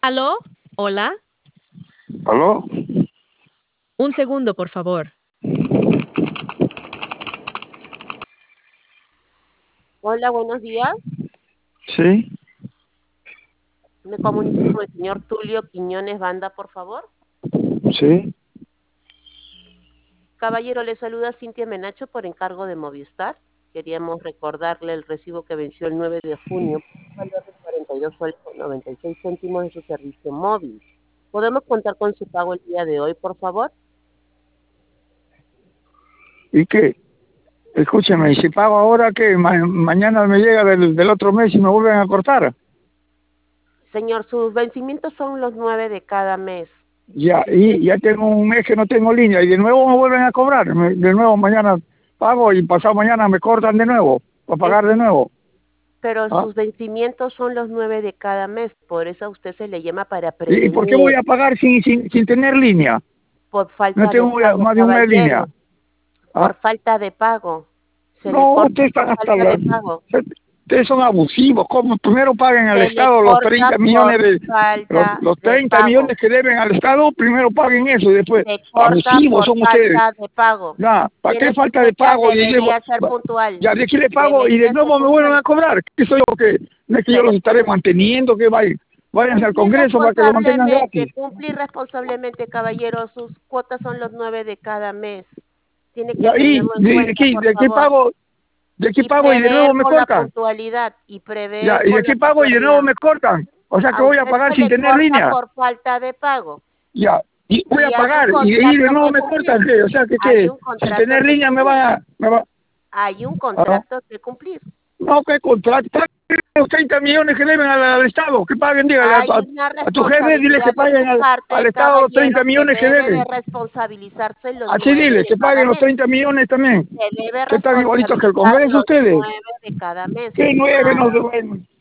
¿Aló? ¿Hola? ¿Aló? Un segundo, por favor. Hola, buenos días. Sí, Me comunico con el señor Tulio Quiñones Banda, por favor. sí. Caballero, le saluda Cintia Menacho por encargo de Movistar. Queríamos recordarle el recibo que venció el 9 de junio por un valor de 42 soles con 96 céntimos de su servicio móvil. ¿Podemos contar con su pago el día de hoy, por favor? ¿Y qué? Escúcheme, ¿y si pago ahora qué? Mañana me llega del otro mes y me vuelven a cortar. Señor, sus vencimientos son los 9 de cada mes. Ya, Si usted y ya tengo un mes que no tengo línea y de nuevo me vuelven a cobrar. De nuevo mañana pago y pasado mañana me cortan de nuevo, para es, pagar de nuevo. pero ¿Ah? sus vencimientos son los 9 de cada mes, por eso a usted se le llama para ¿Y por qué voy prevenir a pagar sin tener línea? por No falta de tengo pago, más de un mes línea. caballero. ¿Ah? Por falta de pago. Se le No, corta ustedes por están hasta falta de pago. ustedes son abusivos. ¿Cómo? Primero paguen al Se le Estado los corta 30 millones por falta los de 30 pago. millones que deben al Estado, primero paguen eso y después, Se corta abusivos por son ustedes. falta de pago. Ya, ¿para qué Tiene falta de fecha, pago? debería ser puntual. Ya, ¿de qué le pago? Y de Debería ser nuevo me vuelven puntual. a cobrar. ¿Qué soy yo? Que no es que Se yo le los estaré puede manteniendo, que váyanse al cumplir Congreso para que lo mantengan gratis. cumplir responsablemente, caballero. Sus cuotas son los 9 de cada mes. Tiene que Ya, ¿y tenerlo en cuenta, por de qué favor. pago? ¿De qué Y pago y de nuevo prever me con la cortan? puntualidad. Y Ya, prever ¿y de con la qué pago y de nuevo puntualidad. me cortan? O sea que A voy a usted pagar se sin le tener corta línea. por falta de pago Ya, y voy a y hay un pagar y de contrato nuevo que me cumplir. cortan, ¿qué? O sea Hay que un sin contrato tener que línea cumplir. me va, Hay un ¿ah? contrato que cumplir. No, que contrato, paguen los 30 millones que deben al Estado, que paguen, dígale Hay una a tu jefe, dile que responsabilidad de paguen su al parte, Estado los 30 caballero, que millones que debe de deben. responsabilizarse los Así 9 dile, de que cada paguen los mes. 30 millones también. Se debe Que están igualitos que el responsabilizar Congreso los ustedes. 9 de cada mes. Que nueve no se Nada. ven.